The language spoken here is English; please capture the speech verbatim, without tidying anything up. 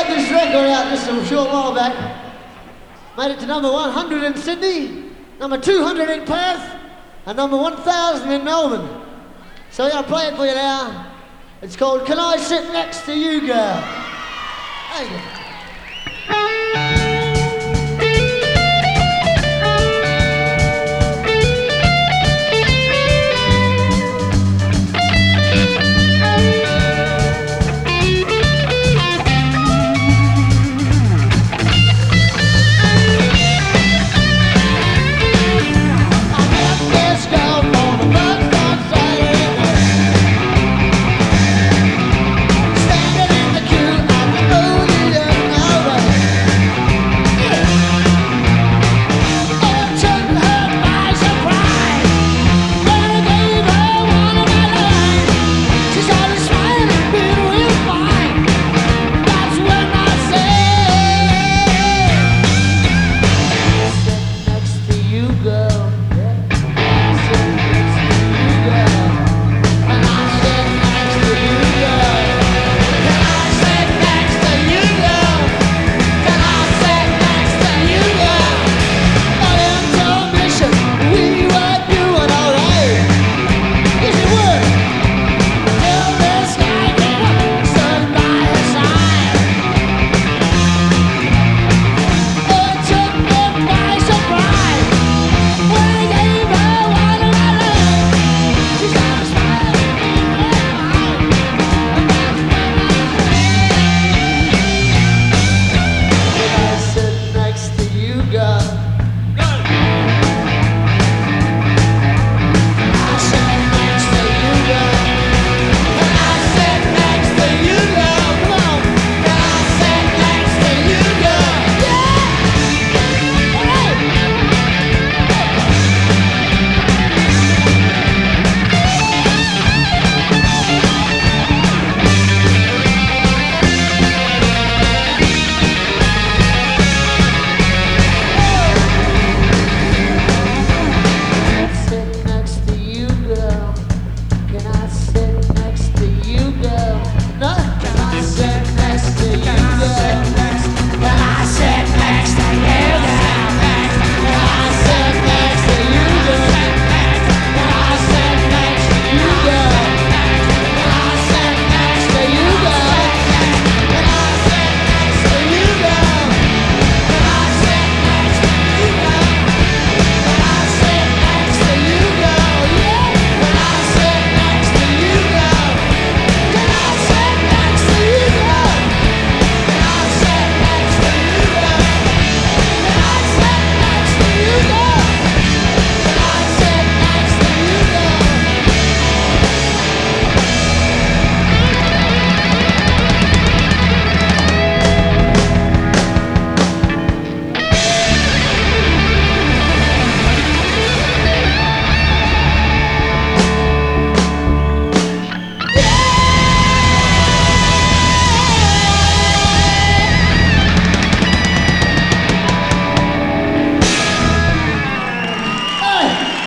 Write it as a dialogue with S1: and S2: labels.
S1: had this record out just a short while back. Made it to number one hundred in Sydney, number two hundred in Perth, and number one thousand in Melbourne. So yeah, I'll play it for you now. It's called Can I Sit Next to You, Girl? Thank you.